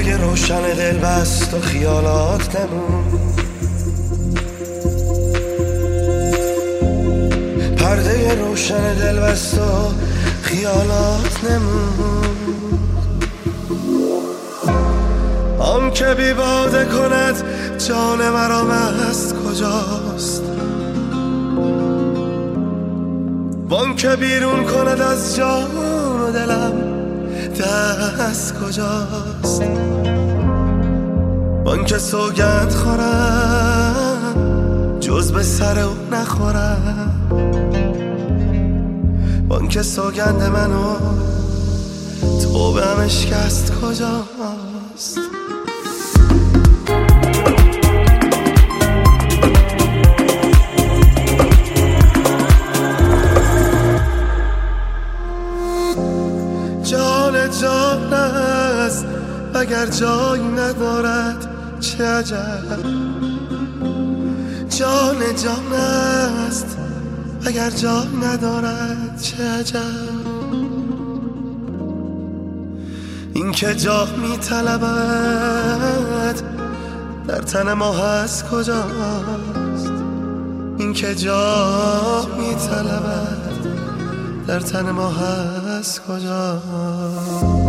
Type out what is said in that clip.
پرده روشن دل بست و خیالات نمون، پرده روشن دل بست و خیالات نمون. آن که بی باده کند جان مرا مست کجاست، وان که بیرون کند از جان و دلم دست کجاست. وان که سوگند خورم جز به سر او نخورم، وان که سوگند منو توبه هم اشکست کجاست. جان است اگر جایی ندارد چه عجب، جان است اگر جای ندارد چه عجب. این که جا می طلبد در تن ما هست کجاست، این که جا می طلبد در تن ما هست کجاست.